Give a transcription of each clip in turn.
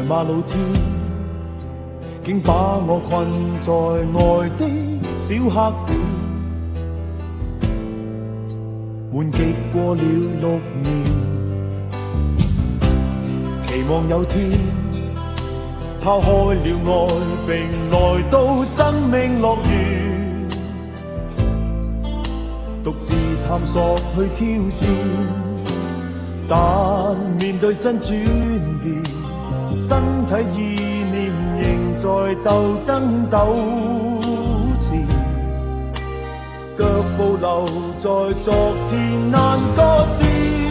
馬路天，竟把我困在愛的小黑點，悶極過了6年，期望有天拋開了愛，並來到生命樂園，獨自探索去挑戰，但面對新轉變，身體意念仍在鬥爭糾纏，腳步留在昨天難割斷，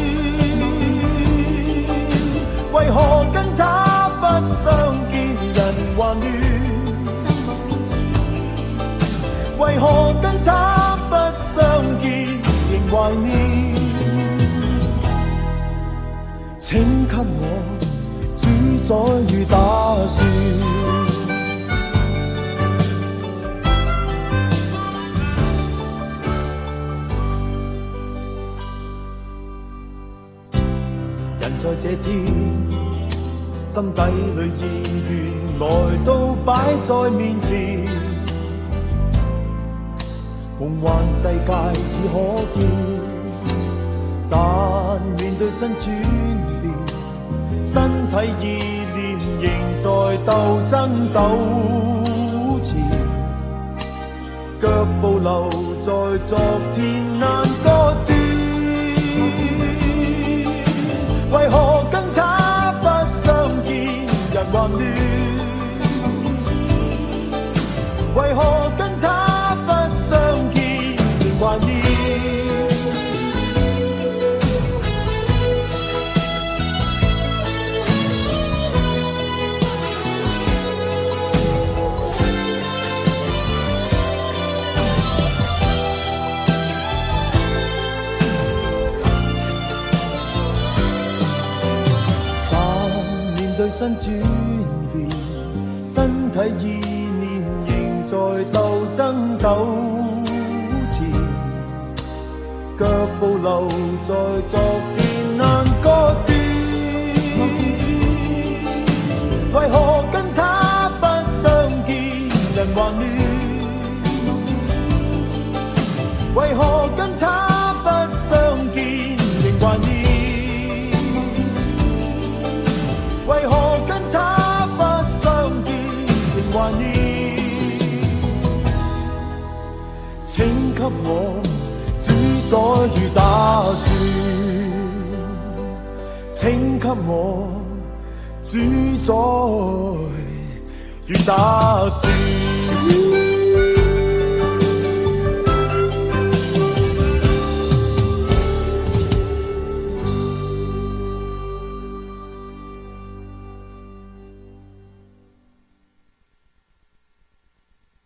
為何跟他不相見人還亂，為何跟他不相見仍懷念，請給我主宰與打算，人在這天心底裏意願來到擺在面前，夢幻世界已可見，但面對新轉變，身體意念仍在鬥爭糾纏，腳步留在昨天難割斷，為何跟他不相見人還亂，為何跟他不相見仍懷念，對新轉變，身體意念仍在鬥爭糾纏，腳步留在昨天難割斷，為何跟他不相見人還亂，為何跟他不相見仍懷念，為何跟他不相見仍懷念，請給我主宰與打算，請給我主宰與打算。